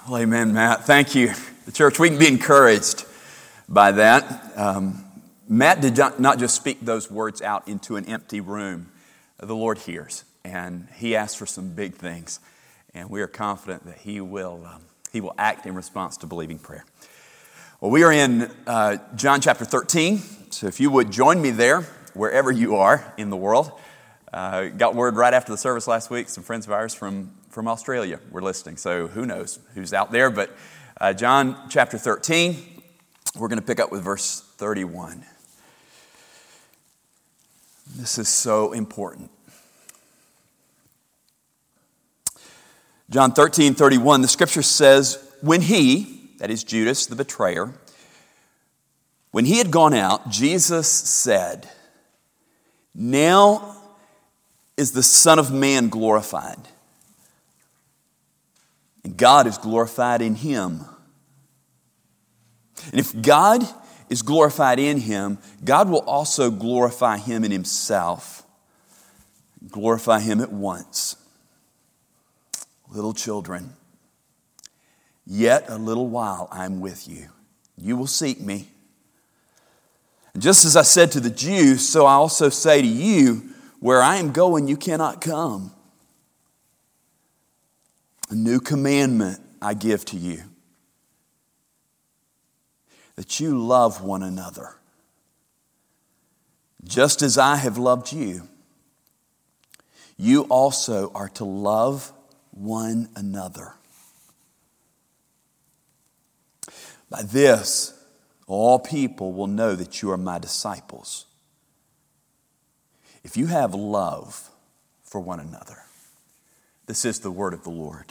Well, amen, Matt. Thank you. The church, we can be encouraged by that. Matt did not just speak those words out into an empty room. The Lord hears, and He asks for some big things, and we are confident that He will act in response to believing prayer. Well, we are in John chapter 13, so if you would join me there, wherever you are in the world. Got word right after the service last week, some friends of ours from Australia were listening, so who knows who's out there. But John chapter 13, we're going to pick up with verse 31. This is so important. John 13:31, the scripture says, when he, that is Judas the betrayer, when he had gone out, Jesus said, now is the Son of Man glorified, and God is glorified in him. And if God is glorified in him, God will also glorify him in himself. Glorify him at once. Little children, yet a little while I am with you. You will seek me. And just as I said to the Jews, so I also say to you, where I am going, you cannot come. A new commandment I give to you, that you love one another, just as I have loved you. You also are to love one another. By this, all people will know that you are my disciples, if you have love for one another. This is the word of the Lord.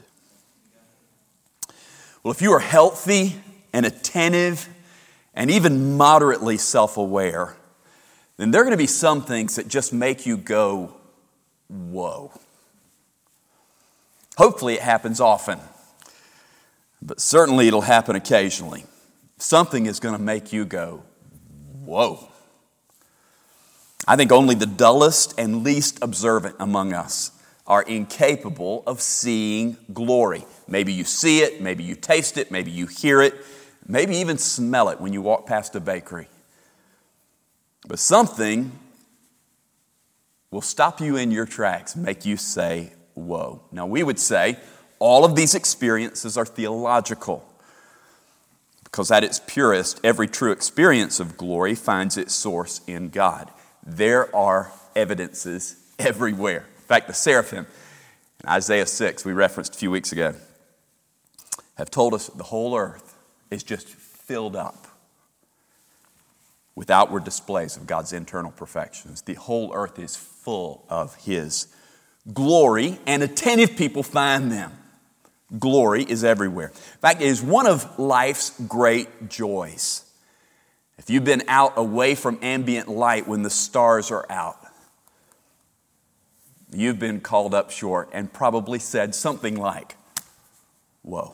Well, if you are healthy and attentive and even moderately self-aware, then there are going to be some things that just make you go, whoa. Hopefully it happens often, but certainly it'll happen occasionally. Something is going to make you go, whoa. I think only the dullest and least observant among us are incapable of seeing glory. Maybe you see it, maybe you taste it, maybe you hear it, maybe even smell it when you walk past a bakery. But something will stop you in your tracks, make you say, whoa. Now we would say all of these experiences are theological, because at its purest, every true experience of glory finds its source in God. There are evidences everywhere. In fact, the seraphim in Isaiah 6, we referenced a few weeks ago, have told us that the whole earth is just filled up with outward displays of God's internal perfections. The whole earth is full of His glory, and attentive people find them. Glory is everywhere. In fact, it is one of life's great joys. If you've been out away from ambient light when the stars are out, you've been called up short and probably said something like, whoa.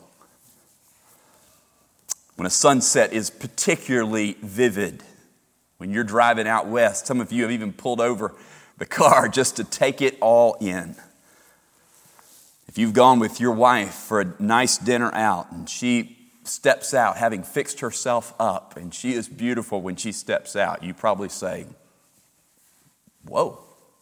When a sunset is particularly vivid, when you're driving out west, some of you have even pulled over the car just to take it all in. If you've gone with your wife for a nice dinner out and she steps out having fixed herself up and she is beautiful when she steps out, you probably say, whoa.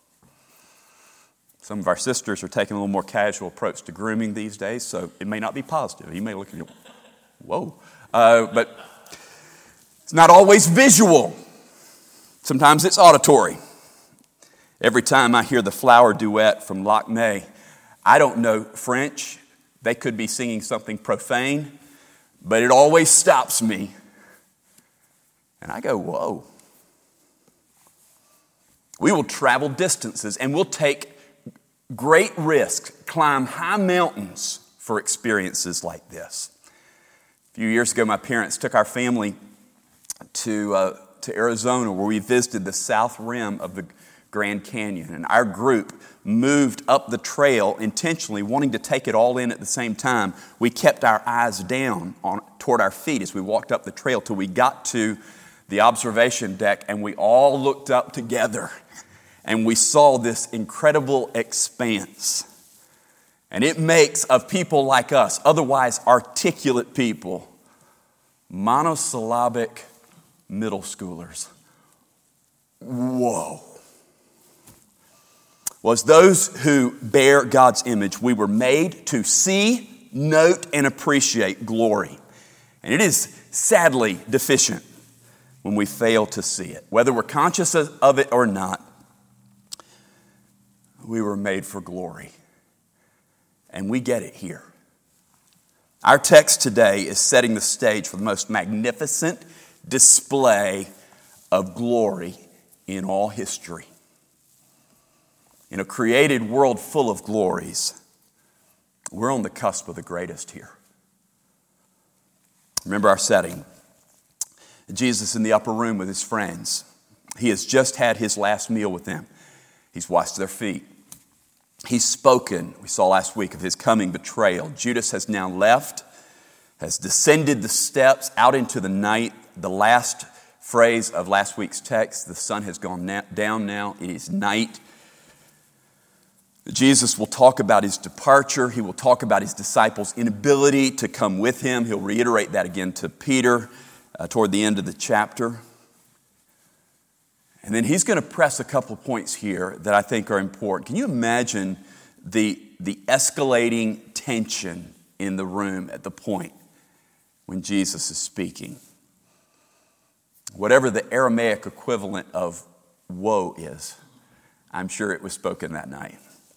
Some of our sisters are taking a little more casual approach to grooming these days, so it may not be positive. You may look at it, whoa. But it's not always visual. Sometimes it's auditory. Every time I hear the flower duet from Loch Ney, I don't know French. They could be singing something profane, but it always stops me. And I go, whoa. We will travel distances and we'll take great risks, climb high mountains for experiences like this. A few years ago, my parents took our family to Arizona, where we visited the south rim of the Grand Canyon. And our group moved up the trail intentionally, wanting to take it all in at the same time. We kept our eyes down toward our feet as we walked up the trail till we got to the observation deck, and we all looked up together and we saw this incredible expanse. And it makes of people like us, otherwise articulate people, monosyllabic middle schoolers. Whoa. Well, as those who bear God's image, we were made to see, note, and appreciate glory. And it is sadly deficient when we fail to see it. Whether we're conscious of it or not, we were made for glory. And we get it here. Our text today is setting the stage for the most magnificent display of glory in all history. In a created world full of glories, we're on the cusp of the greatest here. Remember our setting. Jesus in the upper room with his friends. He has just had his last meal with them. He's washed their feet. He's spoken, we saw last week, of his coming betrayal. Judas has now left, has descended the steps out into the night. The last phrase of last week's text, the sun has gone down now. It is night. Jesus will talk about his departure. He will talk about his disciples' inability to come with him. He'll reiterate that again to Peter toward the end of the chapter. And then he's going to press a couple of points here that I think are important. Can you imagine the escalating tension in the room at the point when Jesus is speaking? Whatever the Aramaic equivalent of woe is, I'm sure it was spoken that night.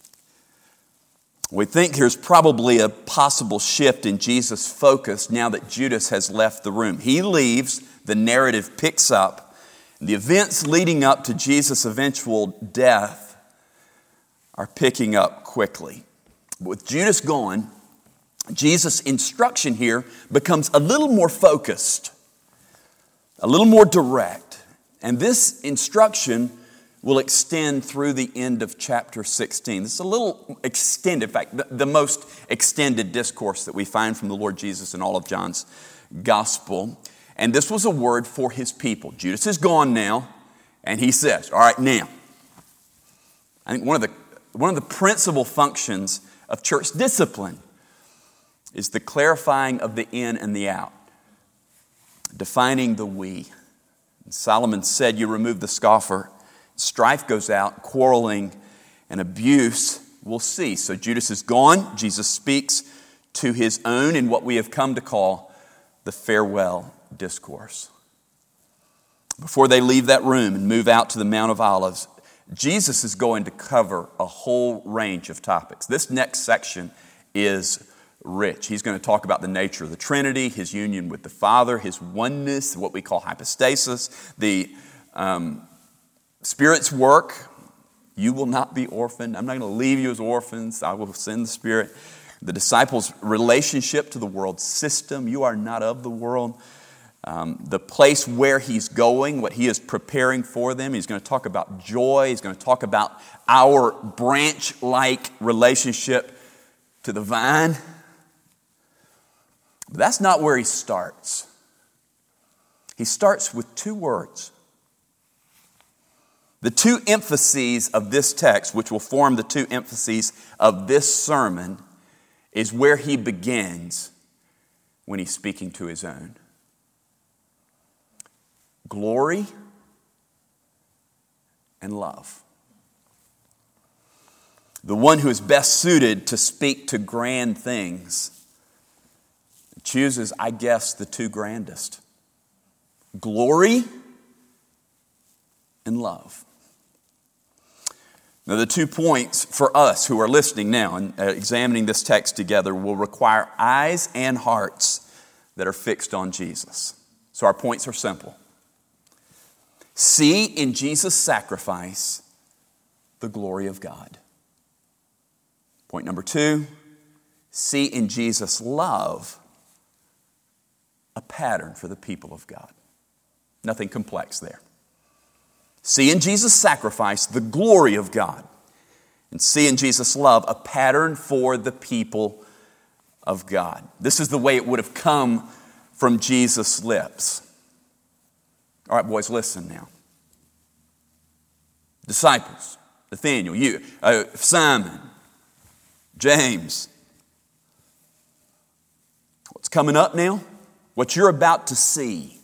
We think there's probably a possible shift in Jesus' focus now that Judas has left the room. He leaves, the narrative picks up. The events leading up to Jesus' eventual death are picking up quickly. With Judas gone, Jesus' instruction here becomes a little more focused, a little more direct. And this instruction will extend through the end of chapter 16. It's a little extended, in fact, the most extended discourse that we find from the Lord Jesus in all of John's gospel. And this was a word for his people. Judas is gone now, and he says, all right, now, I think one of the principal functions of church discipline is the clarifying of the in and the out, defining the we. And Solomon said, you remove the scoffer, strife goes out, quarreling and abuse will cease. So Judas is gone. Jesus speaks to his own in what we have come to call the farewell discourse. Before they leave that room and move out to the Mount of Olives, Jesus is going to cover a whole range of topics. This next section is rich. He's going to talk about the nature of the Trinity, his union with the Father, his oneness, what we call hypostasis, the Spirit's work. You will not be orphaned. I'm not going to leave you as orphans. I will send the Spirit. The disciples' relationship to the world system. You are not of the world. The place where he's going, what he is preparing for them. He's going to talk about joy. He's going to talk about our branch-like relationship to the vine. But that's not where he starts. He starts with two words. The two emphases of this text, which will form the two emphases of this sermon, is where he begins when he's speaking to his own. Glory and love. The one who is best suited to speak to grand things chooses, I guess, the two grandest. Glory and love. Now, the 2 points for us who are listening now and examining this text together will require eyes and hearts that are fixed on Jesus. So our points are simple. See in Jesus' sacrifice the glory of God. Point number 2, see in Jesus' love a pattern for the people of God. Nothing complex there. See in Jesus' sacrifice the glory of God. And see in Jesus' love a pattern for the people of God. This is the way it would have come from Jesus' lips. All right, boys, listen now. Disciples, Nathaniel, you, Simon, James. What's coming up now? What you're about to see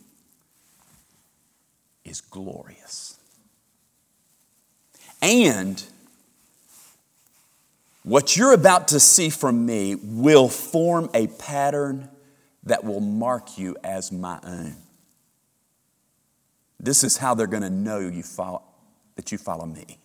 is glorious. And what you're about to see from me will form a pattern that will mark you as my own. This is how they're going to know that you follow me.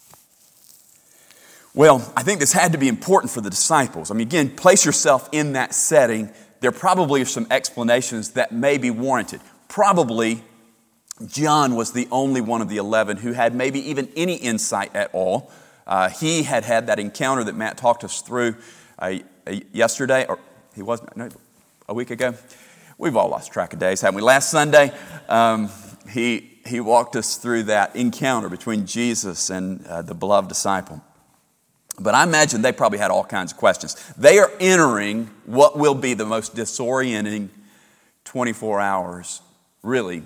Well, I think this had to be important for the disciples. I mean, again, place yourself in that setting. There probably are some explanations that may be warranted. Probably John was the only one of the 11 who had maybe even any insight at all. He had that encounter that Matt talked us through yesterday, or a week ago. We've all lost track of days, haven't we? Last Sunday, he walked us through that encounter between Jesus and the beloved disciple. But I imagine they probably had all kinds of questions. They are entering what will be the most disorienting 24 hours, really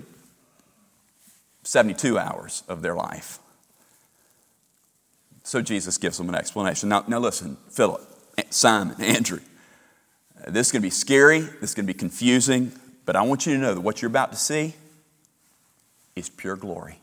72 hours of their life. So Jesus gives them an explanation. Now listen, Philip, Simon, Andrew, this is going to be scary, this is going to be confusing, but I want you to know that what you're about to see is pure glory.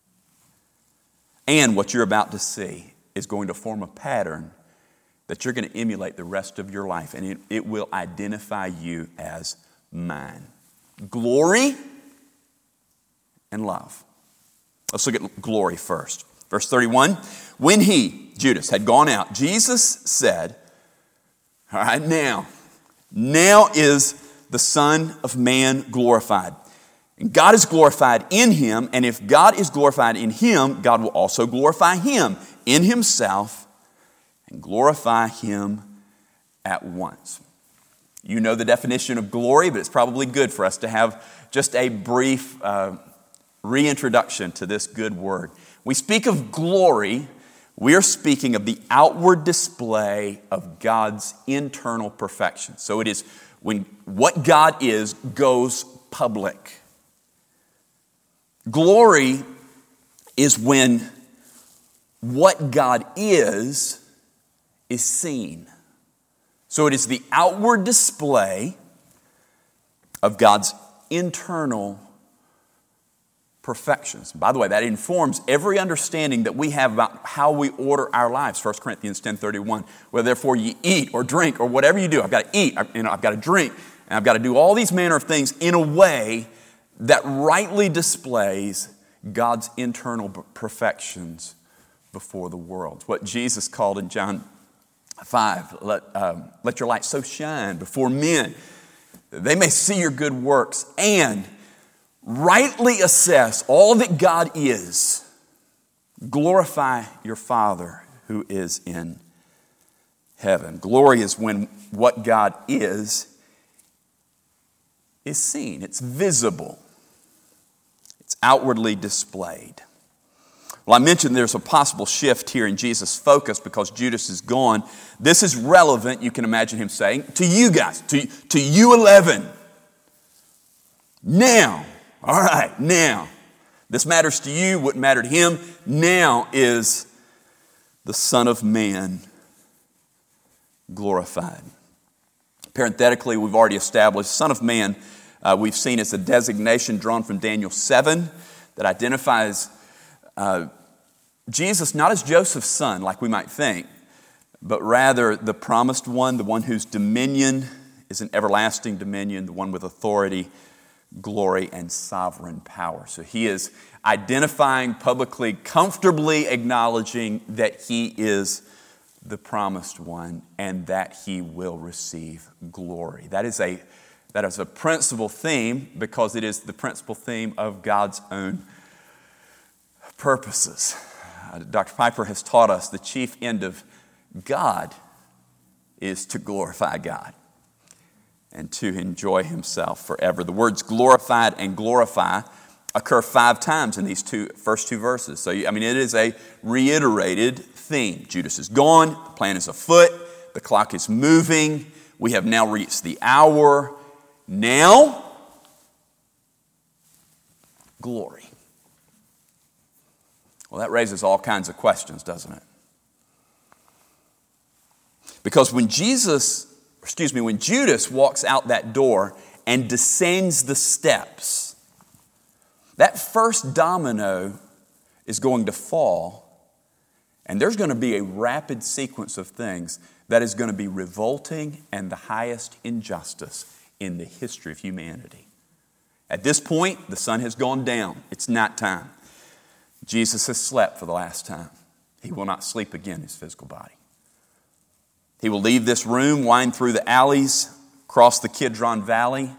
And what you're about to see is going to form a pattern that you're going to emulate the rest of your life, and it will identify you as mine. Glory and love. Let's look at glory first. Verse 31, when he, Judas, had gone out, Jesus said, all right, now is the Son of Man glorified. And God is glorified in him, and if God is glorified in him, God will also glorify him in himself and glorify him at once. You know the definition of glory, but it's probably good for us to have just a brief reintroduction to this good word. We speak of glory, we are speaking of the outward display of God's internal perfection. So it is when what God is goes public. Glory is when what God is seen. So it is the outward display of God's internal perfections. By the way, that informs every understanding that we have about how we order our lives. 1 Corinthians 10:31, whether therefore you eat or drink or whatever you do, I've got to eat, I've got to drink, and I've got to do all these manner of things in a way that rightly displays God's internal perfections before the world. What Jesus called in John 5, let your light so shine before men that they may see your good works and rightly assess all that God is. Glorify your Father who is in heaven. Glory is when what God is seen. It's visible. It's outwardly displayed. Well, I mentioned there's a possible shift here in Jesus' focus because Judas is gone. This is relevant, you can imagine him saying, to you guys, to you 11. Now, all right, now, this matters to you, wouldn't matter to him. Now is the Son of Man glorified. Parenthetically, we've already established Son of Man, we've seen as a designation drawn from Daniel 7 that identifies Jesus not as Joseph's son, like we might think, but rather the promised one, the one whose dominion is an everlasting dominion, the one with authority, glory, and sovereign power. So he is identifying publicly, comfortably acknowledging that he is the promised one and that he will receive glory. That is a principal theme because it is the principal theme of God's own purposes. Dr. Piper has taught us the chief end of God is to glorify God and to enjoy himself forever. The words glorified and glorify occur 5 times in these first two verses. So, it is a reiterated theme. Judas is gone, the plan is afoot, the clock is moving, we have now reached the hour. Now, glory. Well, that raises all kinds of questions, doesn't it? Because when Judas walks out that door and descends the steps, that first domino is going to fall, and there's going to be a rapid sequence of things that is going to be revolting and the highest injustice in the history of humanity. At this point, the sun has gone down. It's nighttime. Jesus has slept for the last time. He will not sleep again in his physical body. He will leave this room, wind through the alleys, cross the Kidron Valley,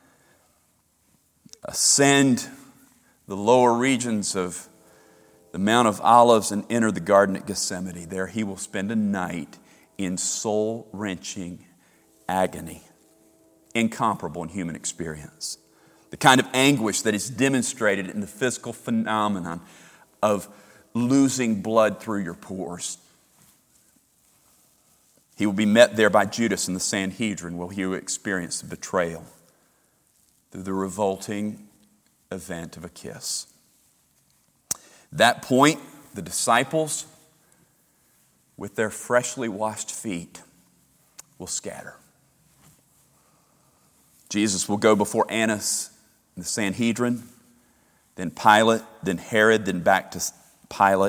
ascend the lower regions of the Mount of Olives, and enter the Garden at Gethsemane. There he will spend a night in soul-wrenching agony, incomparable in human experience. The kind of anguish that is demonstrated in the physical phenomenon of losing blood through your pores. He will be met there by Judas in the Sanhedrin, where he will experience the betrayal through the revolting event of a kiss. At that point, the disciples, with their freshly washed feet, will scatter. Jesus will go before Annas in the Sanhedrin, then Pilate, then Herod, then back to Pilate.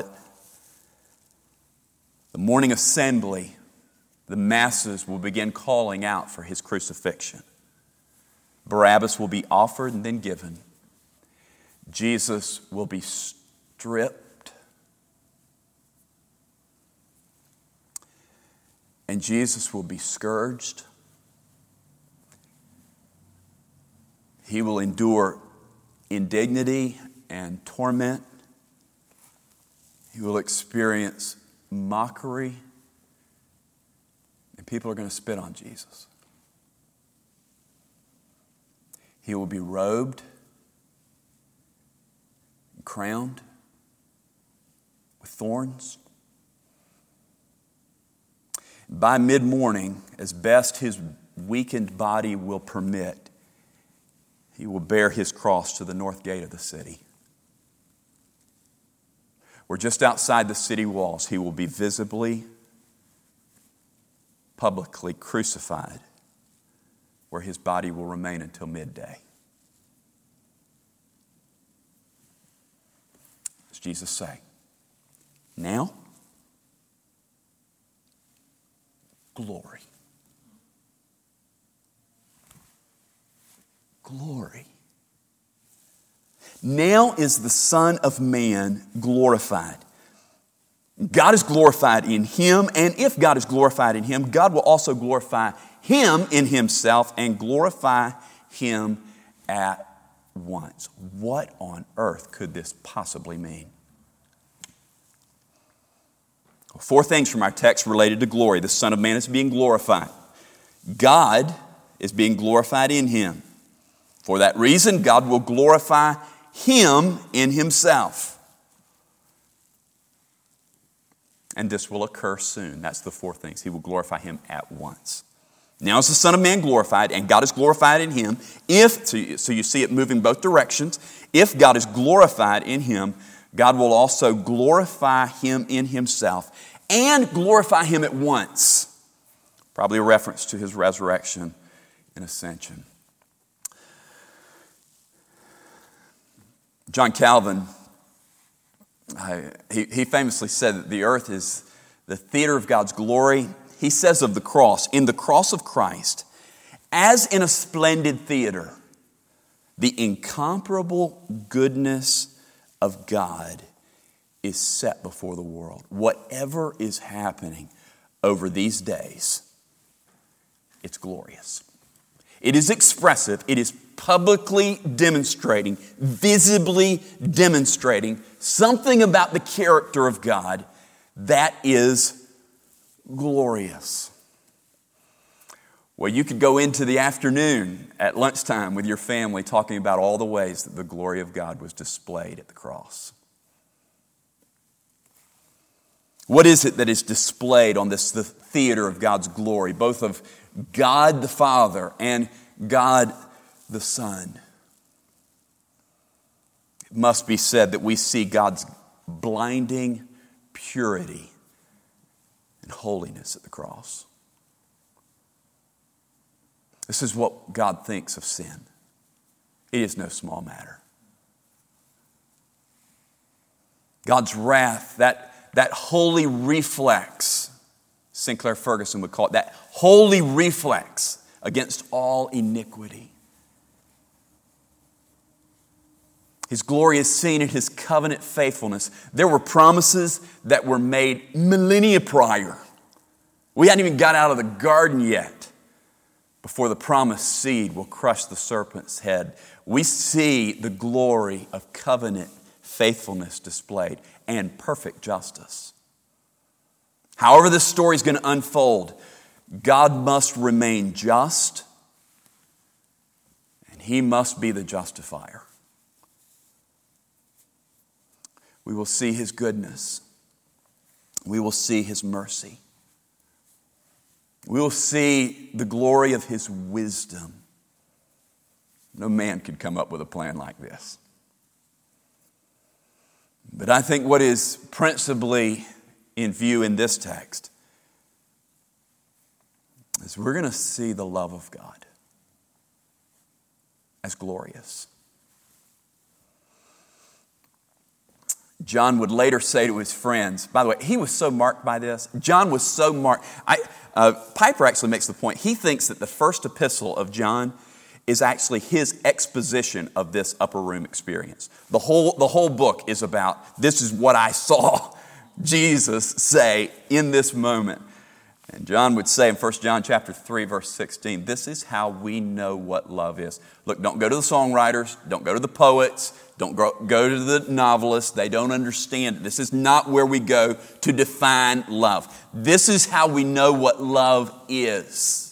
The morning assembly, the masses will begin calling out for his crucifixion. Barabbas will be offered and then given. Jesus will be stripped. And Jesus will be scourged. He will endure indignity and torment. He will experience mockery. And people are going to spit on Jesus. He will be robed, and crowned with thorns. By mid-morning, as best his weakened body will permit, he will bear his cross to the north gate of the city, where just outside the city walls he will be visibly, publicly crucified, where his body will remain until midday. Does Jesus say, now, glory. Glory. Now is the Son of Man glorified. God is glorified in him, and if God is glorified in him, God will also glorify him in himself and glorify him at once. What on earth could this possibly mean? Four things from our text related to glory. The Son of Man is being glorified. God is being glorified in him. For that reason, God will glorify him in himself. And this will occur soon. That's the four things. He will glorify him at once. Now is the Son of Man glorified, and God is glorified in him. So you see it moving both directions. If God is glorified in him, God will also glorify him in himself and glorify him at once. Probably a reference to his resurrection and ascension. John Calvin, he famously said that the earth is the theater of God's glory. He says of the cross, in the cross of Christ, as in a splendid theater, the incomparable goodness of God is set before the world. Whatever is happening over these days, it's glorious. It is expressive. It is publicly demonstrating, visibly demonstrating something about the character of God that is glorious. Well, you could go into the afternoon at lunchtime with your family talking about all the ways that the glory of God was displayed at the cross. What is it that is displayed on the theater of God's glory, both of God the Father and God the Son? It must be said that we see God's blinding purity and holiness at the cross. This is what God thinks of sin. It is no small matter. God's wrath, that holy reflex, Sinclair Ferguson would call it, that holy reflex against all iniquity. His glory is seen in His covenant faithfulness. There were promises that were made millennia prior. We hadn't even got out of the garden yet before the promised seed will crush the serpent's head. We see the glory of covenant faithfulness displayed and perfect justice. However this story is going to unfold, God must remain just and He must be the justifier. We will see His goodness. We will see His mercy. We will see the glory of His wisdom. No man could come up with a plan like this. But I think what is principally in view in this text is we're going to see the love of God as glorious. John would later say to his friends, by the way, he was so marked by this. John was so marked. Piper actually makes the point. He thinks that the first epistle of John is actually his exposition of this upper room experience. The whole book is about, this is what I saw Jesus say in this moment. And John would say in 1 John chapter 3, verse 16, this is how we know what love is. Look, don't go to the songwriters, don't go to the poets, don't go to the novelists. They don't understand it. This is not where we go to define love. This is how we know what love is.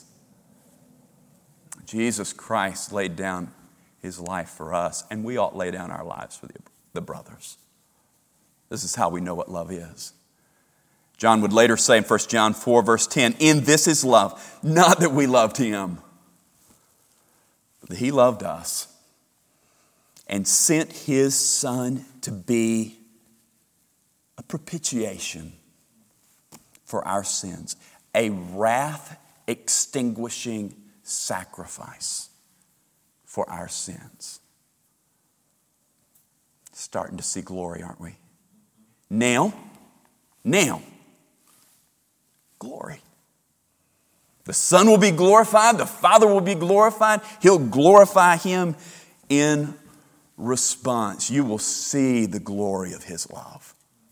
Jesus Christ laid down His life for us, and we ought lay down our lives for the brothers. This is how we know what love is. John would later say in 1 John 4, verse 10, in this is love, not that we loved Him, but that He loved us and sent His Son to be a propitiation for our sins, a wrath-extinguishing sacrifice for our sins. Starting to see glory, aren't we? Now, glory. The Son will be glorified. The Father will be glorified. He'll glorify Him in response. You will see the glory of His love.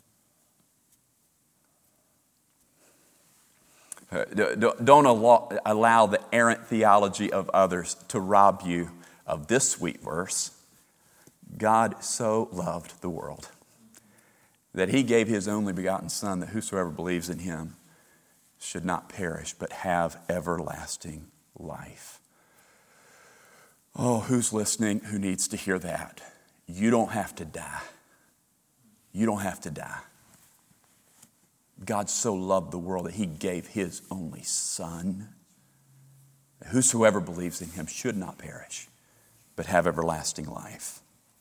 Don't allow the errant theology of others to rob you of this sweet verse. God so loved the world that He gave His only begotten Son, that whosoever believes in Him should not perish, but have everlasting life. Oh, who's listening? Who needs to hear that? You don't have to die. You don't have to die. God so loved the world that He gave His only Son. Whosoever believes in Him should not perish, but have everlasting life.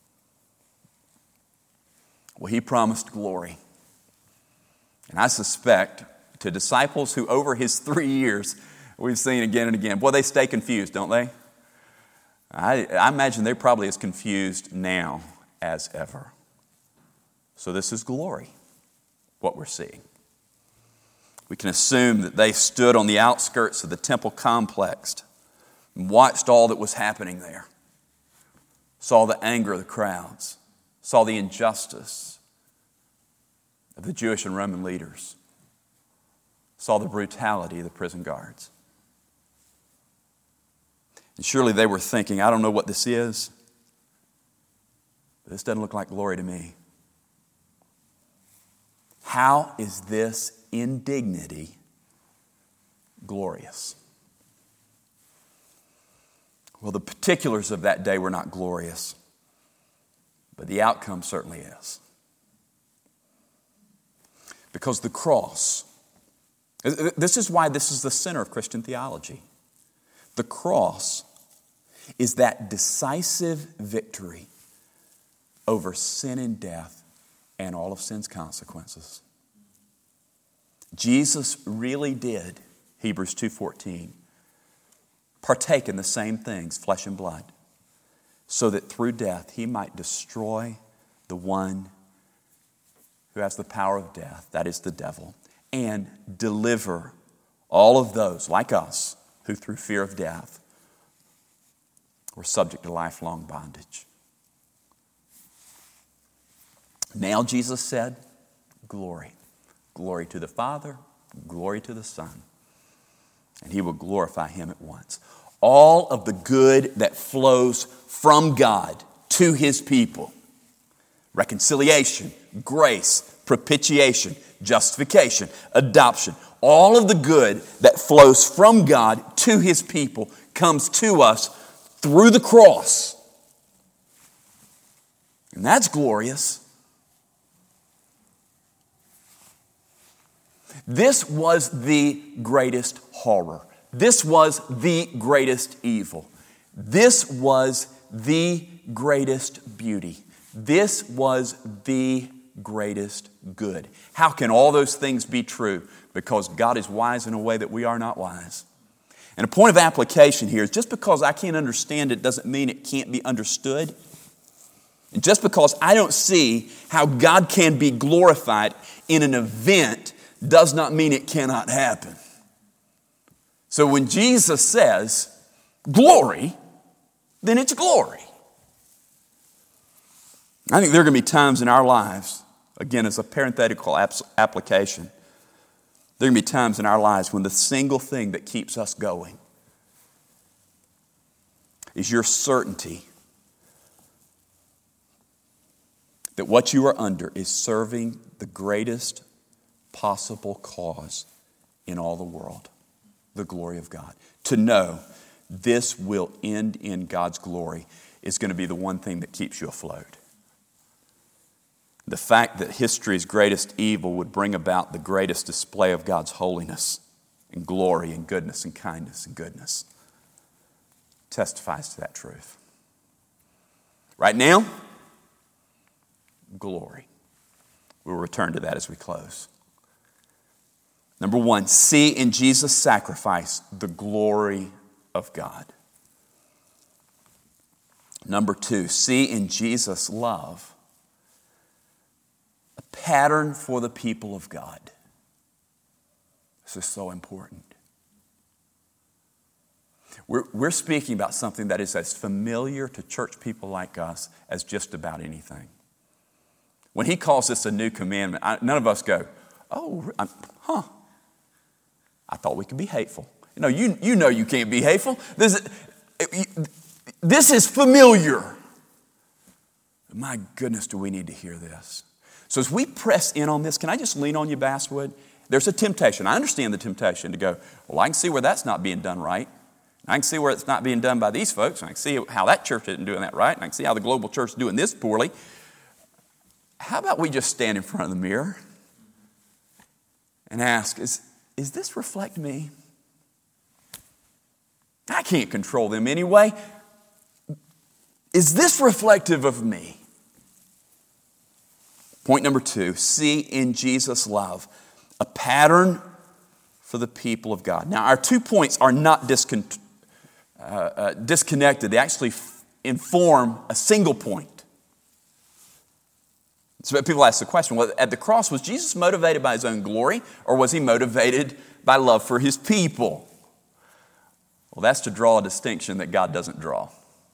Well, He promised glory. And I suspect to disciples who over His 3 years, we've seen again and again, boy, they stay confused, don't they? I imagine they're probably as confused now as ever. So this is glory, what we're seeing. We can assume that they stood on the outskirts of the temple complex and watched all that was happening there, saw the anger of the crowds, saw the injustice of the Jewish and Roman leaders, saw the brutality of the prison guards. And surely they were thinking, I don't know what this is, but this doesn't look like glory to me. How is this indignity glorious? Well, the particulars of that day were not glorious, but the outcome certainly is. Because the cross, this is why this is the center of Christian theology. The cross is that decisive victory over sin and death and all of sin's consequences. Jesus really did, Hebrews 2:14, partake in the same things, flesh and blood, so that through death he might destroy the one who has the power of death, that is the devil, and deliver all of those like us who through fear of death were subject to lifelong bondage. Now Jesus said, glory. Glory to the Father, glory to the Son. And he will glorify him at once. All of the good that flows from God to his people, reconciliation, grace, propitiation, justification, adoption, all of the good that flows from God to his people comes to us through the cross. And that's glorious. This was the greatest horror. This was the greatest evil. This was the greatest beauty. This was the greatest good. How can all those things be true? Because God is wise in a way that we are not wise. And a point of application here is just because I can't understand it doesn't mean it can't be understood. And just because I don't see how God can be glorified in an event does not mean it cannot happen. So when Jesus says glory, then it's glory. I think there are going to be times in our lives, again as a parenthetical application, there are going to be times in our lives when the single thing that keeps us going is your certainty that what you are under is serving the greatest possible cause in all the world, the glory of God. To know this will end in God's glory is going to be the one thing that keeps you afloat. The fact that history's greatest evil would bring about the greatest display of God's holiness and glory and goodness and kindness and goodness testifies to that truth. Right now, glory. We'll return to that as we close. Number one, see in Jesus' sacrifice the glory of God. Number two, see in Jesus' love a pattern for the people of God. This is so important. We're speaking about something that is as familiar to church people like us as just about anything. When he calls this a new commandment, none of us go, I thought we could be hateful. You know you can't be hateful. This is familiar. My goodness, do we need to hear this. So as we press in on this, can I just lean on you, Basswood? There's a temptation. I understand the temptation to go, well, I can see where that's not being done right. I can see where it's not being done by these folks. And I can see how that church isn't doing that right. And I can see how the global church is doing this poorly. How about we just stand in front of the mirror and ask, is this reflect me? I can't control them anyway. Is this reflective of me? Point number two, see in Jesus' love a pattern for the people of God. Now, our 2 points are not disconnected. They actually inform a single point. So people ask the question, well, at the cross, was Jesus motivated by his own glory, or was he motivated by love for his people? Well, that's to draw a distinction that God doesn't draw.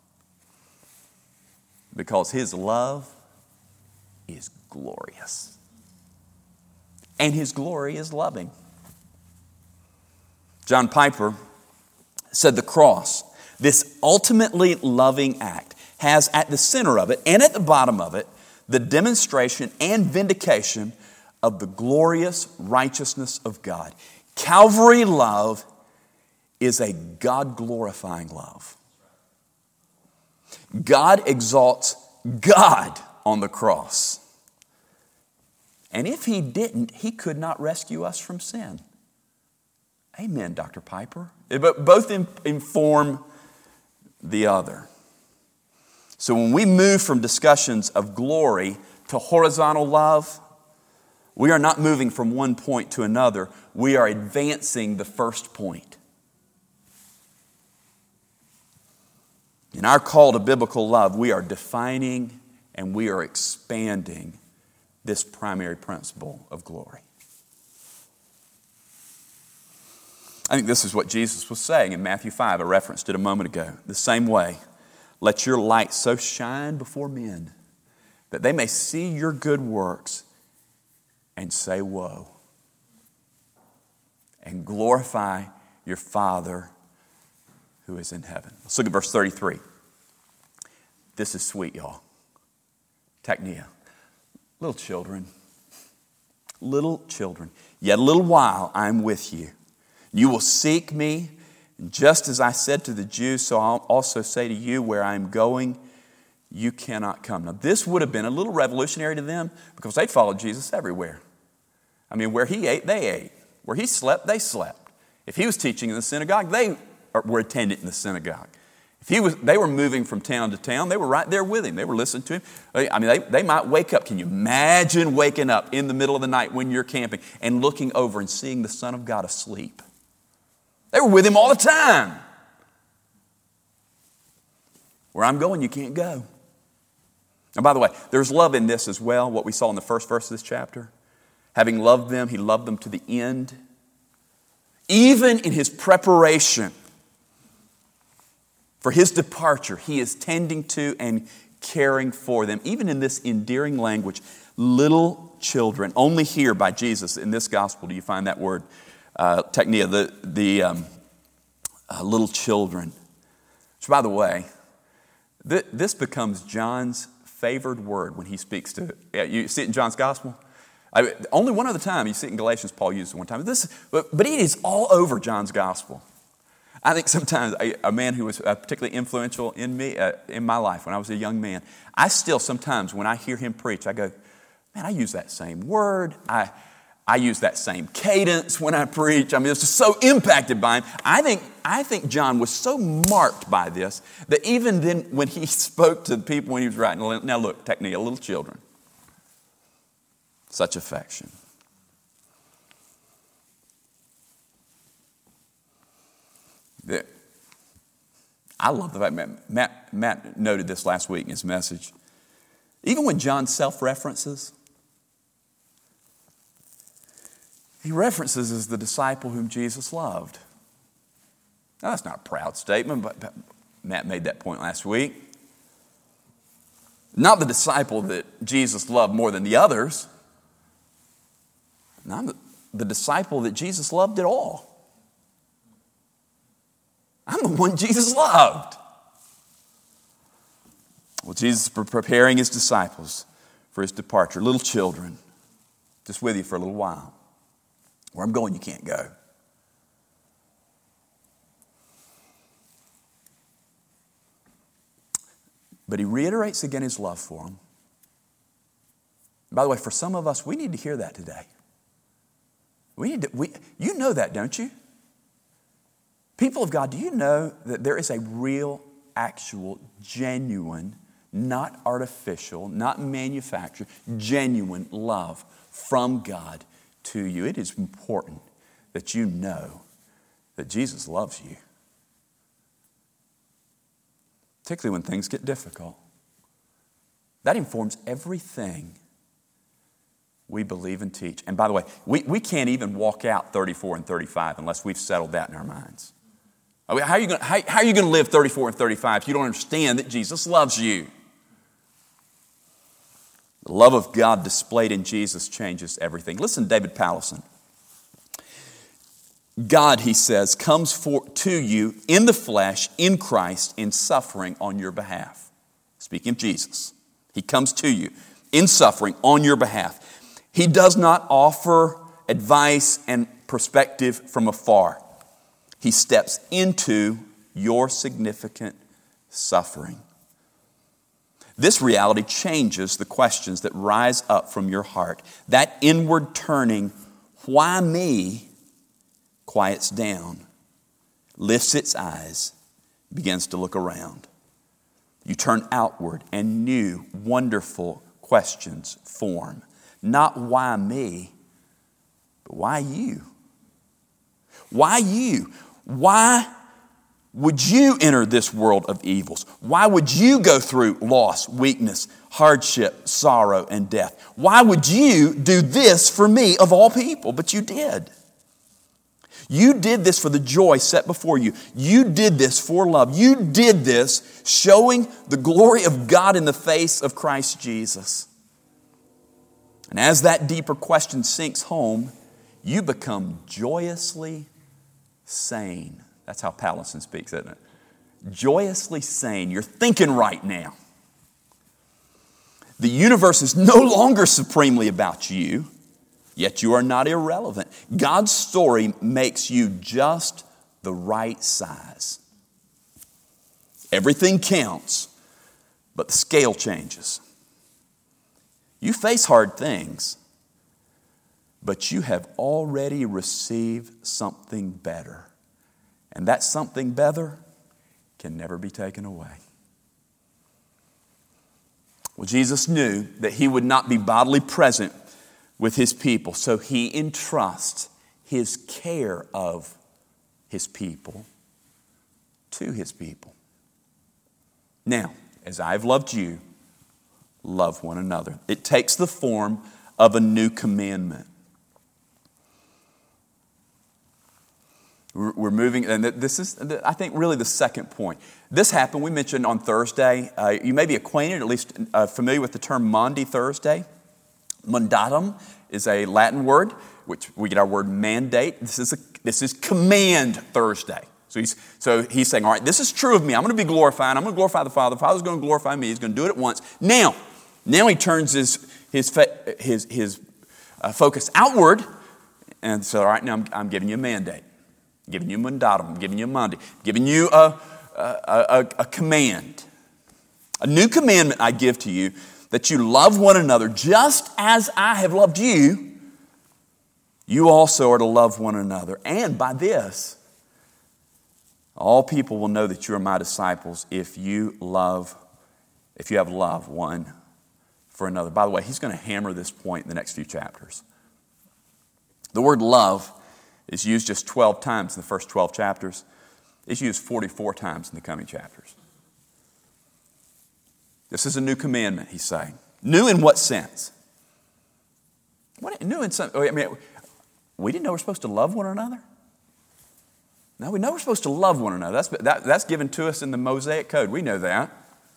Because his love is glorious. And his glory is loving. John Piper said the cross, this ultimately loving act, has at the center of it and at the bottom of it the demonstration and vindication of the glorious righteousness of God. Calvary love is a God-glorifying love. God exalts God on the cross. And if he didn't, he could not rescue us from sin. Amen, Dr. Piper. But both inform the other. So when we move from discussions of glory to horizontal love, we are not moving from one point to another. We are advancing the first point. In our call to biblical love, we are defining and we are expanding this primary principle of glory. I think this is what Jesus was saying in Matthew 5. I referenced it a moment ago. The same way, let your light so shine before men that they may see your good works and say, "Whoa," and glorify your Father who is in heaven. Let's look at verse 33. This is sweet, y'all. Teknia. Little children, yet a little while I'm with you. You will seek me, and just as I said to the Jews, so I'll also say to you, where I'm going, you cannot come. Now, this would have been a little revolutionary to them because they followed Jesus everywhere. I mean, where he ate, they ate. Where he slept, they slept. If he was teaching in the synagogue, they were attendant in the synagogue. If they were moving from town to town, they were right there with him. They were listening to him. I mean, they might wake up. Can you imagine waking up in the middle of the night when you're camping and looking over and seeing the Son of God asleep? They were with him all the time. Where I'm going, you can't go. And by the way, there's love in this as well, what we saw in the first verse of this chapter. Having loved them, he loved them to the end. Even in his preparation for his departure, he is tending to and caring for them. Even in this endearing language, little children. Only here by Jesus in this gospel do you find that word, teknia, the little children. Which, by the way, this becomes John's favored word when he speaks to, you see it in John's gospel? Only one other time, you see it in Galatians, Paul used it one time. But it is all over John's gospel. I think sometimes a man who was particularly influential in me, in my life when I was a young man, I still sometimes when I hear him preach, I go, man, I use that same word. I use that same cadence when I preach. I mean, it's just so impacted by him. I think John was so marked by this that even then when he spoke to the people when he was writing, now look, teknia, little children, such affection. I love the fact, Matt noted this last week in his message. Even when John self-references, he references as the disciple whom Jesus loved. Now, that's not a proud statement, but Matt made that point last week. Not the disciple that Jesus loved more than the others. Not the disciple that Jesus loved at all. I'm the one Jesus loved. Well, Jesus is preparing his disciples for his departure. Little children, just with you for a little while. Where I'm going, you can't go. But he reiterates again his love for them. By the way, for some of us, we need to hear that today. You know that, don't you? People of God, do you know that there is a real, actual, genuine, not artificial, not manufactured, genuine love from God to you? It is important that you know that Jesus loves you. Particularly when things get difficult. That informs everything we believe and teach. And by the way, we can't even walk out 34 and 35 unless we've settled that in our minds. I mean, how are you going to live 34 and 35 if you don't understand that Jesus loves you? The love of God displayed in Jesus changes everything. Listen to David Powlison. God, he says, comes to you in the flesh, in Christ, in suffering on your behalf. Speaking of Jesus, he comes to you in suffering on your behalf. He does not offer advice and perspective from afar. He steps into your significant suffering. This reality changes the questions that rise up from your heart. That inward turning, why me, quiets down, lifts its eyes, begins to look around. You turn outward and new, wonderful questions form. Not why me, but why you? Why you? Why would you enter this world of evils? Why would you go through loss, weakness, hardship, sorrow, and death? Why would you do this for me of all people? But you did. You did this for the joy set before you. You did this for love. You did this showing the glory of God in the face of Christ Jesus. And as that deeper question sinks home, you become joyously sane. That's how Pallison speaks, isn't it? Joyously sane. You're thinking right now. The universe is no longer supremely about you, yet you are not irrelevant. God's story makes you just the right size. Everything counts, but the scale changes. You face hard things, but you have already received something better. And that something better can never be taken away. Well, Jesus knew that he would not be bodily present with his people, so he entrusts his care of his people to his people. Now, as I've loved you, love one another. It takes the form of a new commandment. We're moving, and this is, I think, really the second point. This happened, we mentioned on Thursday. You may be acquainted, at least familiar with the term Maundy Thursday. Mandatum is a Latin word, which we get our word mandate. This is Command Thursday. So he's saying, all right, this is true of me. I'm going to be glorified. I'm going to glorify the Father. The Father's going to glorify me. He's going to do it at once. Now he turns his focus outward, and so, all right, now I'm giving you a mandate. I'm giving you mandatum. I'm giving you a Monday. I'm giving you a command. A new commandment I give to you, that you love one another just as I have loved you. You also are to love one another. And by this, all people will know that you are my disciples if you have love one for another. By the way, he's going to hammer this point in the next few chapters. The word love is used just 12 times in the first 12 chapters. It's used 44 times in the coming chapters. This is a new commandment, he's saying. New in what sense? New in some, we didn't know we're supposed to love one another? No, we know we're supposed to love one another. That's given to us in the Mosaic Code. We know that.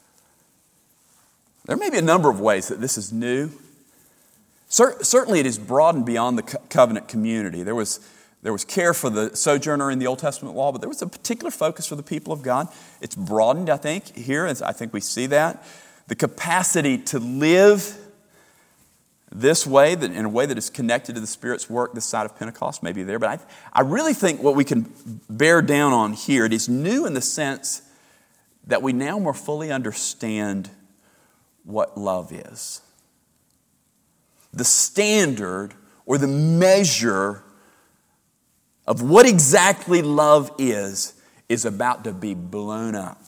There may be a number of ways that this is new. Certainly it is broadened beyond the covenant community. There was care for the sojourner in the Old Testament law, but there was a particular focus for the people of God. It's broadened, I think, here. I think we see that. The capacity to live this way, in a way that is connected to the Spirit's work this side of Pentecost, may be there. But I really think what we can bear down on here, it is new in the sense that we now more fully understand what love is. The standard or the measure of what exactly love is about to be blown up.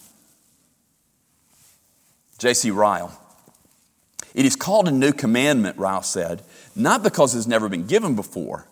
J.C. Ryle. It is called a new commandment, Ryle said, not because it's never been given before,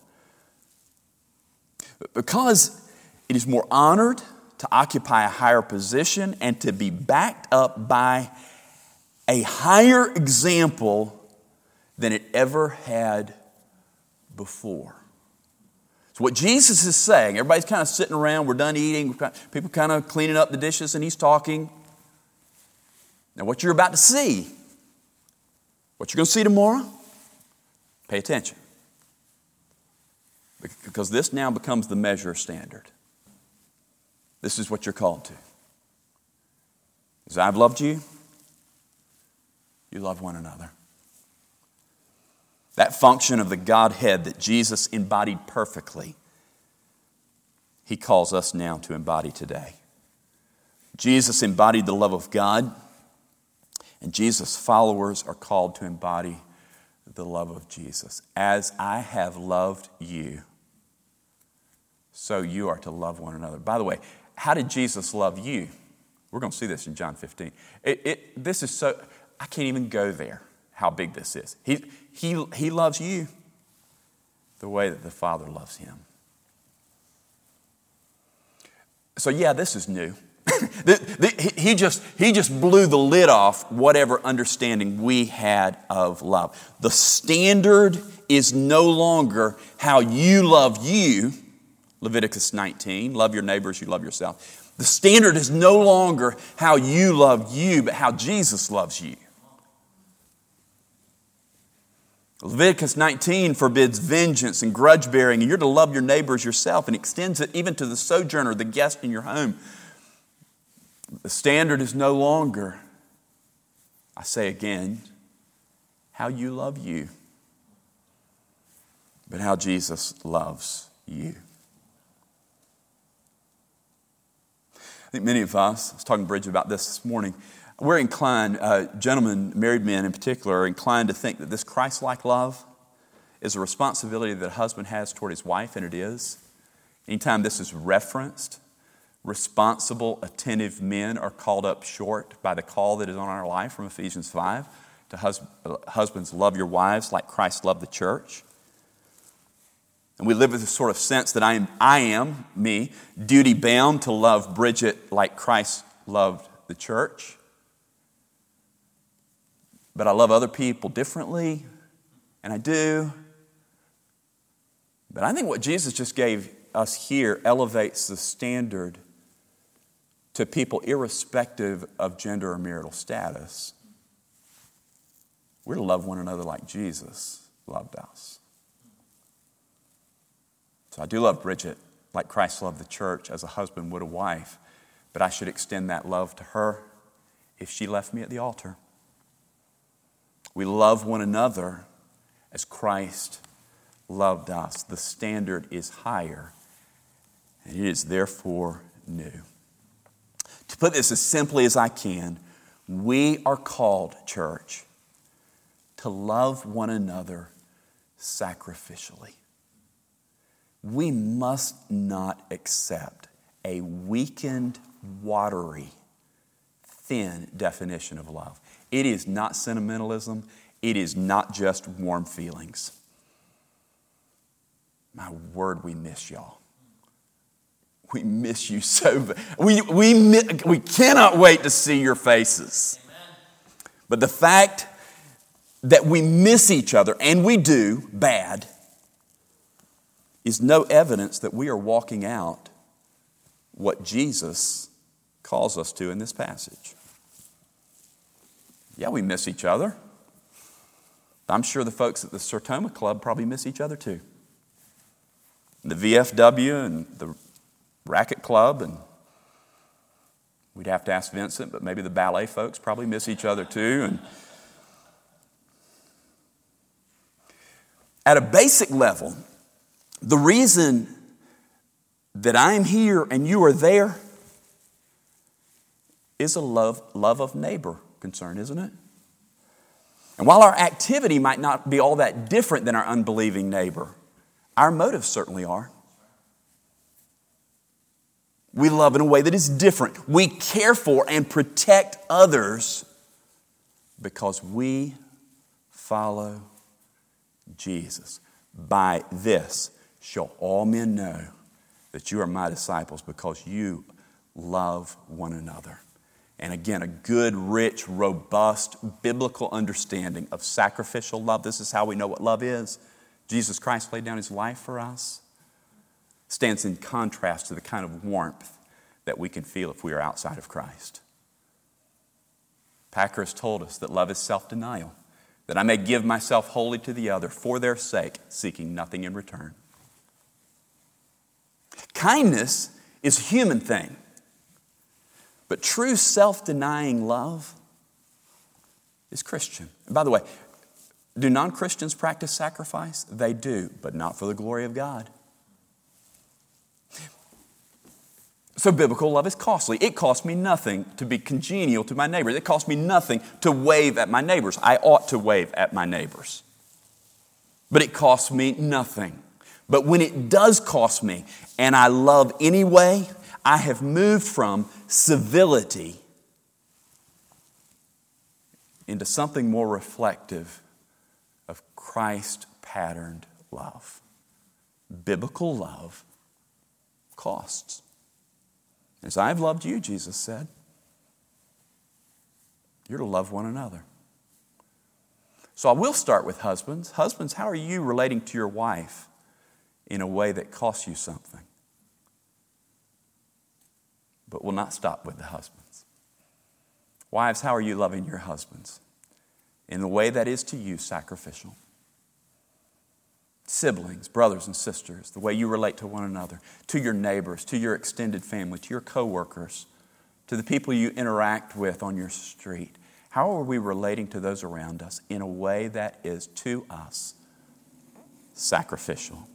but because it is more honored to occupy a higher position and to be backed up by a higher example than it ever had before. So what Jesus is saying, everybody's kind of sitting around, we're done eating, people kind of cleaning up the dishes, and he's talking. Now what you're about to see, what you're going to see tomorrow, pay attention. Because this now becomes the measure standard. This is what you're called to. As I've loved you, you love one another. That function of the Godhead that Jesus embodied perfectly, he calls us now to embody today. Jesus embodied the love of God, and Jesus' followers are called to embody the love of Jesus. As I have loved you, so you are to love one another. By the way, how did Jesus love you? We're going to see this in John 15. This is so, I can't even go there, how big this is. He loves you the way that the Father loves him. So yeah, this is new. He just blew the lid off whatever understanding we had of love. The standard is no longer how you love you, Leviticus 19, love your neighbor as you love yourself. The standard is no longer how you love you, but how Jesus loves you. Leviticus 19 forbids vengeance and grudge bearing, and you're to love your neighbor as yourself, and extends it even to the sojourner, the guest in your home. The standard is no longer, I say again, how you love you, but how Jesus loves you. I think many of us, I was talking to Bridget about this morning, we're inclined, gentlemen, married men in particular, are inclined to think that this Christ-like love is a responsibility that a husband has toward his wife, and it is. Anytime this is referenced, responsible, attentive men are called up short by the call that is on our life from Ephesians 5 to husbands, love your wives like Christ loved the church. And we live with this sort of sense that I am, duty bound to love Bridget like Christ loved the church. But I love other people differently, and I do. But I think what Jesus just gave us here elevates the standard to people irrespective of gender or marital status. We're to love one another like Jesus loved us. So I do love Bridget like Christ loved the church as a husband would a wife, but I should extend that love to her if she left me at the altar. We love one another as Christ loved us. The standard is higher, and it is therefore new. To put this as simply as I can, we are called, church, to love one another sacrificially. We must not accept a weakened, watery, thin definition of love. It is not sentimentalism. It is not just warm feelings. My word, we miss y'all. We miss you so bad. We cannot wait to see your faces. Amen. But the fact that we miss each other, and we do, bad, is no evidence that we are walking out what Jesus calls us to in this passage. Yeah, we miss each other. I'm sure the folks at the Sertoma Club probably miss each other too. The VFW and the Racket Club, and we'd have to ask Vincent, but maybe the ballet folks probably miss each other too. And at a basic level, the reason that I'm here and you are there is a love of neighbor concern, isn't it? And while our activity might not be all that different than our unbelieving neighbor, our motives certainly are. We love in a way that is different. We care for and protect others because we follow Jesus. By this shall all men know that you are my disciples, because you love one another. And again, a good, rich, robust, biblical understanding of sacrificial love. This is how we know what love is. Jesus Christ laid down his life for us. Stands in contrast to the kind of warmth that we can feel if we are outside of Christ. Packer has told us that love is self-denial, that I may give myself wholly to the other for their sake, seeking nothing in return. Kindness is a human thing, but true self-denying love is Christian. And by the way, do non-Christians practice sacrifice? They do, but not for the glory of God. So biblical love is costly. It costs me nothing to be congenial to my neighbors. It costs me nothing to wave at my neighbors. I ought to wave at my neighbors. But it costs me nothing. But when it does cost me, and I love anyway, I have moved from civility into something more reflective of Christ-patterned love. Biblical love costs. As I have loved you, Jesus said, you're to love one another. So I will start with husbands. Husbands, how are you relating to your wife in a way that costs you something? But we'll not stop with the husbands. Wives, how are you loving your husbands in a way that is to you sacrificial? Siblings, brothers and sisters, the way you relate to one another, to your neighbors, to your extended family, to your coworkers, to the people you interact with on your street. How are we relating to those around us in a way that is to us sacrificial?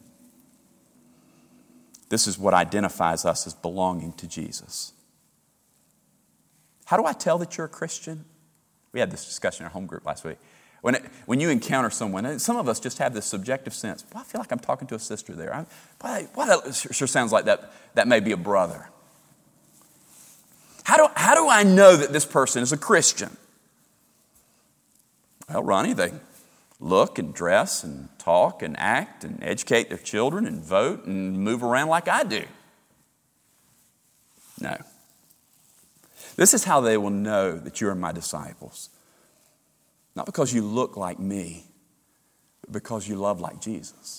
This is what identifies us as belonging to Jesus. How do I tell that you're a Christian? We had this discussion in our home group last week. When you encounter someone, some of us just have this subjective sense, I feel like I'm talking to a sister there. That sure sounds like that may be a brother. How do I know that this person is a Christian? Well, Ronnie, they look and dress and talk and act and educate their children and vote and move around like I do. No. This is how they will know that you are my disciples. Not because you look like me, but because you love like Jesus.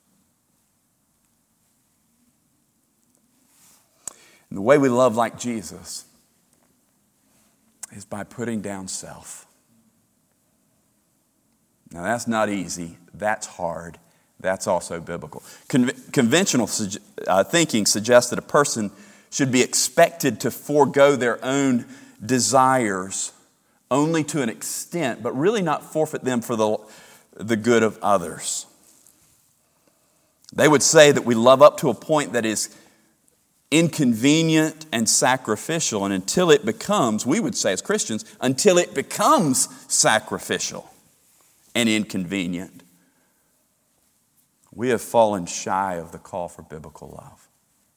And the way we love like Jesus is by putting down self. Now that's not easy. That's hard. That's also biblical. Conventional thinking suggests that a person should be expected to forego their own desires only to an extent, but really not forfeit them for the good of others. They would say that we love up to a point that is inconvenient and sacrificial, and until it becomes, we would say as Christians, until it becomes sacrificial and inconvenient, we have fallen shy of the call for biblical love.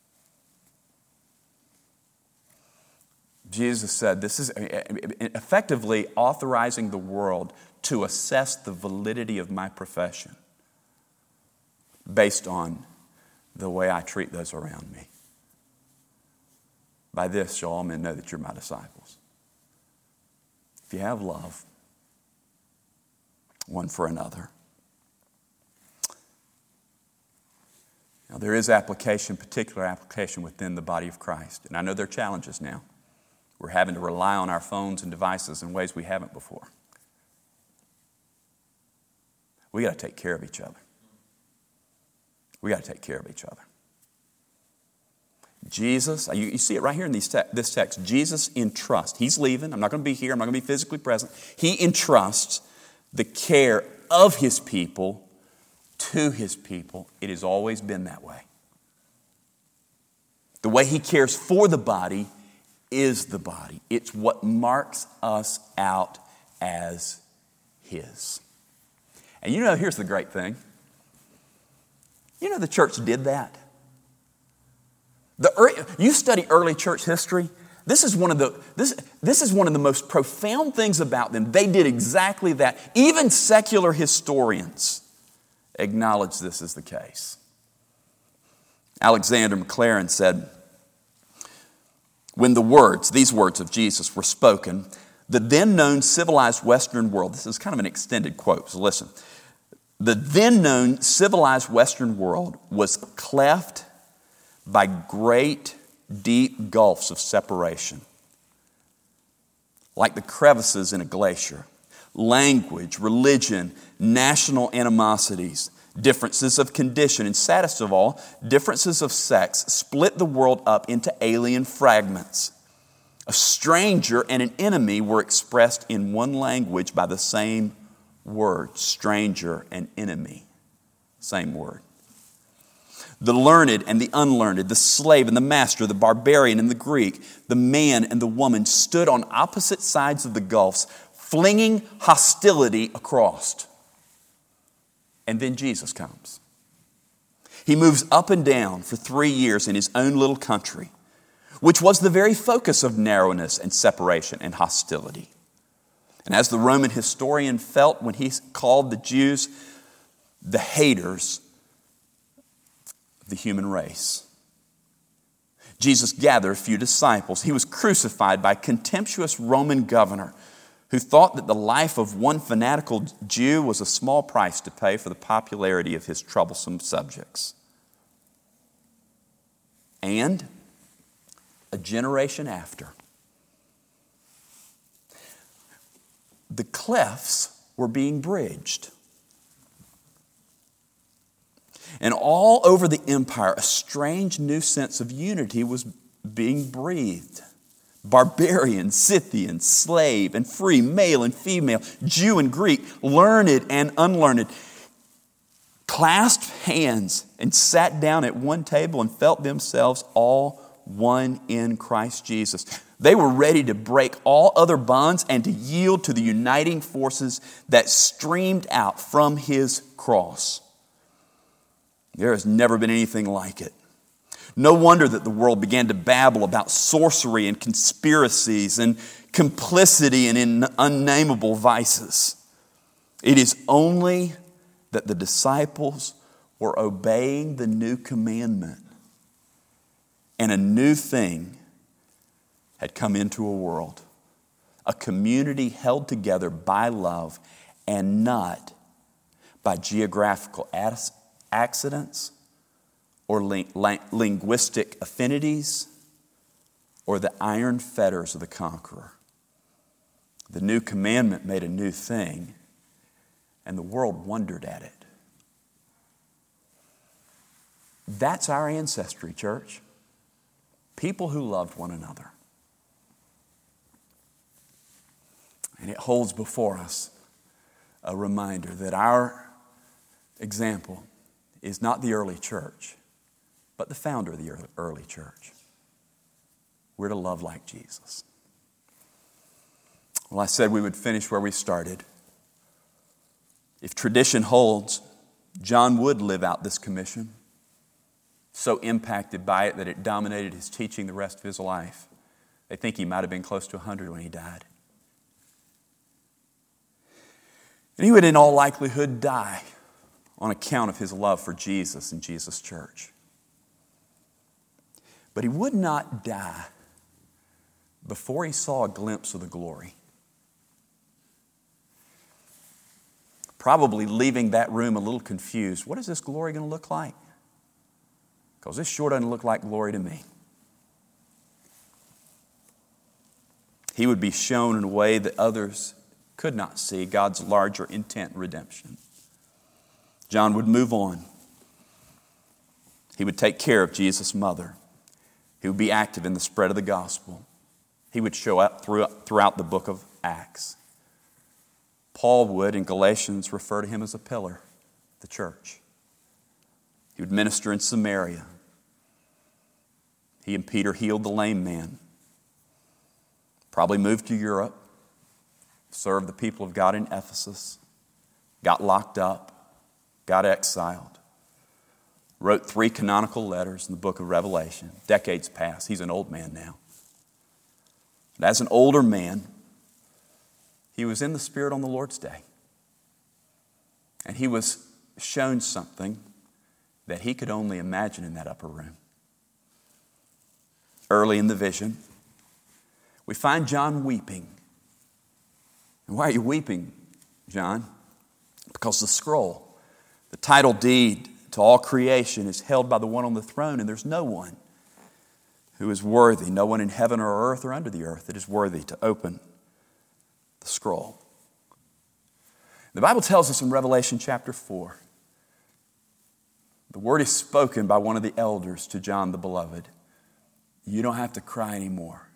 Jesus said this is effectively authorizing the world to assess the validity of my profession based on the way I treat those around me. By this shall all men know that you're my disciples. If you have love one for another. Now there is particular application within the body of Christ. And I know there are challenges now. We're having to rely on our phones and devices in ways we haven't before. We got to take care of each other. We got to take care of each other. Jesus, you see it right here in this text. Jesus entrusts. He's leaving. I'm not going to be here. I'm not going to be physically present. He entrusts the care of his people to his people. It has always been that way. The way he cares for the body is the body. It's what marks us out as his. And here's the great thing. The church did that. You study early church history. This is one of the most profound things about them. They did exactly that. Even secular historians acknowledge this as the case. Alexander McLaren said, when these words of Jesus were spoken, the then known civilized Western world, this is kind of an extended quote, so listen. The then known civilized Western world was cleft by great, deep gulfs of separation, like the crevices in a glacier. Language, religion, national animosities, differences of condition, and saddest of all, differences of sex split the world up into alien fragments. A stranger and an enemy were expressed in one language by the same word. Stranger and enemy. Same word. The learned and the unlearned, the slave and the master, the barbarian and the Greek, the man and the woman stood on opposite sides of the gulfs, flinging hostility across. And then Jesus comes. He moves up and down for 3 years in his own little country, which was the very focus of narrowness and separation and hostility. And as the Roman historian felt when he called the Jews the haters of the human race. Jesus gathered a few disciples. He was crucified by a contemptuous Roman governor who thought that the life of one fanatical Jew was a small price to pay for the popularity of his troublesome subjects. And a generation after, the clefts were being bridged. And all over the empire, a strange new sense of unity was being breathed. Barbarian, Scythian, slave and free, male and female, Jew and Greek, learned and unlearned, clasped hands and sat down at one table and felt themselves all one in Christ Jesus. They were ready to break all other bonds and to yield to the uniting forces that streamed out from His cross. There has never been anything like it. No wonder that the world began to babble about sorcery and conspiracies and complicity and in unnameable vices. It is only that the disciples were obeying the new commandment, and a new thing had come into a world. A community held together by love and not by geographical accidents or linguistic affinities or the iron fetters of the conqueror. The new commandment made a new thing, and the world wondered at it. That's our ancestry, church. People who loved one another. And it holds before us a reminder that our example is not the early church, but the founder of the early church. We're to love like Jesus. Well, I said we would finish where we started. If tradition holds, John would live out this commission, so impacted by it that it dominated his teaching the rest of his life. They think he might have been close to 100 when he died. And he would in all likelihood die on account of his love for Jesus and Jesus' church. But he would not die before he saw a glimpse of the glory. Probably leaving that room a little confused. What is this glory going to look like? Because this sure doesn't look like glory to me. He would be shown in a way that others could not see God's larger intent in redemption. John would move on. He would take care of Jesus' mother. He would be active in the spread of the gospel. He would show up throughout the book of Acts. Paul would, in Galatians, refer to him as a pillar, the church. He would minister in Samaria. He and Peter healed the lame man. Probably moved to Europe, served the people of God in Ephesus, got locked up, got exiled, wrote 3 canonical letters in the book of Revelation. Decades passed. He's an old man now. And as an older man, he was in the Spirit on the Lord's day. And he was shown something that he could only imagine in that upper room. Early in the vision, we find John weeping. And why are you weeping, John? Because the scroll, the title deed to all creation, is held by the one on the throne, and there's no one who is worthy, no one in heaven or earth or under the earth that is worthy to open the scroll. The Bible tells us in Revelation chapter 4, the word is spoken by one of the elders to John the beloved. You don't have to cry anymore.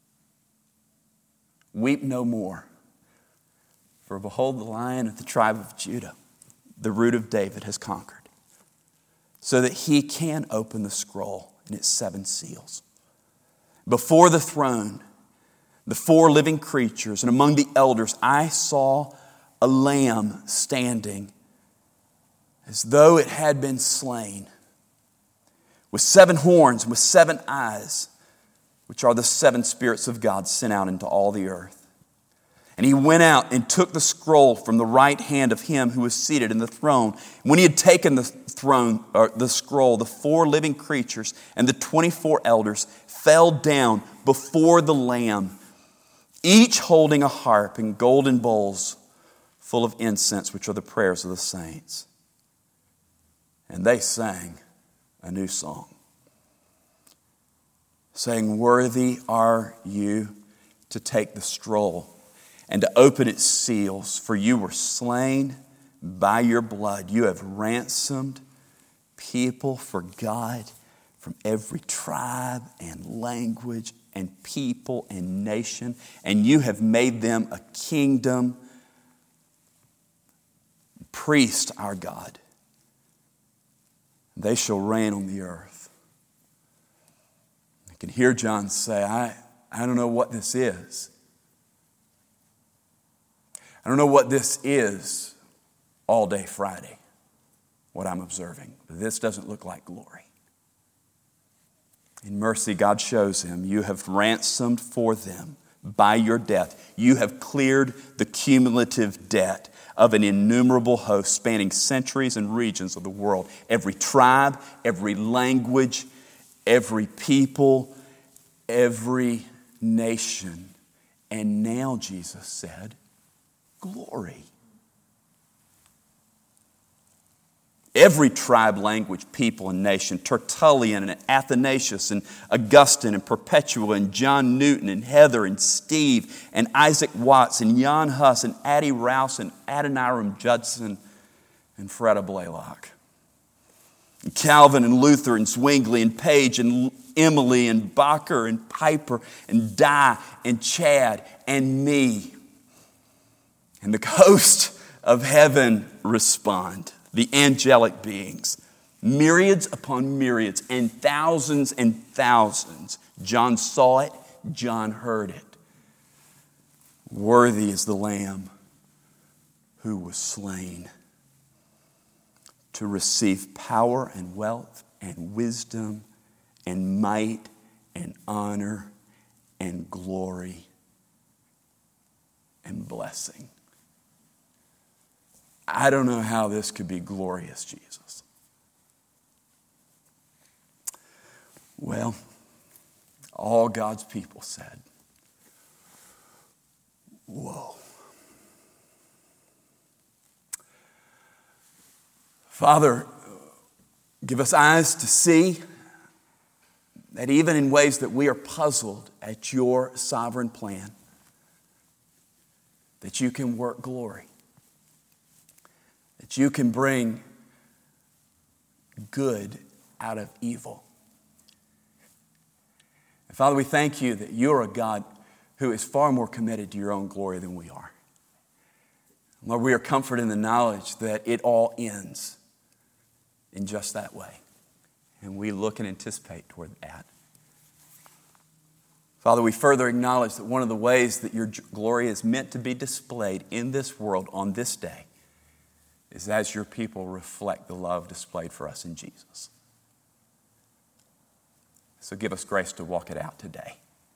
Weep no more. For behold, the Lion of the tribe of Judah, the root of David, has conquered, so that he can open the scroll and its 7 seals. Before the throne, the 4 living creatures, and among the elders, I saw a lamb standing as though it had been slain, with 7 horns and with 7 eyes, which are the 7 spirits of God sent out into all the earth. And he went out and took the scroll from the right hand of him who was seated in the throne. When he had taken the throne, or the scroll, the 4 living creatures and the 24 elders fell down before the Lamb, each holding a harp and golden bowls full of incense, which are the prayers of the saints. And they sang a new song, saying, "Worthy are you to take the scroll and to open its seals, for you were slain by your blood. You have ransomed people for God from every tribe and language and people and nation, and you have made them a kingdom, priest our God. They shall reign on the earth." I can hear John say, I don't know what this is. I don't know what this is all day Friday, what I'm observing. But this doesn't look like glory. In mercy, God shows him, you have ransomed for them by your death. You have cleared the cumulative debt of an innumerable host spanning centuries and regions of the world. Every tribe, every language, every people, every nation. And now, Jesus said, glory. Every tribe, language, people, and nation, Tertullian and Athanasius and Augustine and Perpetua and John Newton and Heather and Steve and Isaac Watts and Jan Hus and Addie Rouse and Adoniram Judson and Freda Blaylock. And Calvin and Luther and Zwingli and Page and Emily and Bacher and Piper and Dye and Chad and me. And the host of heaven respond. The angelic beings, myriads upon myriads and thousands. John saw it, John heard it. Worthy is the Lamb who was slain to receive power and wealth and wisdom and might and honor and glory and blessing. I don't know how this could be glorious, Jesus. Well, all God's people said, whoa. Father, give us eyes to see that even in ways that we are puzzled at your sovereign plan, that you can work glory. That you can bring good out of evil. And Father, we thank you that you're a God who is far more committed to your own glory than we are. Lord, we are comforted in the knowledge that it all ends in just that way. And we look and anticipate toward that. Father, we further acknowledge that one of the ways that your glory is meant to be displayed in this world on this day is as your people reflect the love displayed for us in Jesus. So give us grace to walk it out today.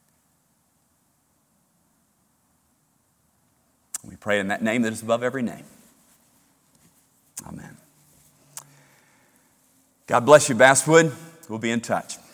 We pray in that name that is above every name. Amen. God bless you, Basswood. We'll be in touch.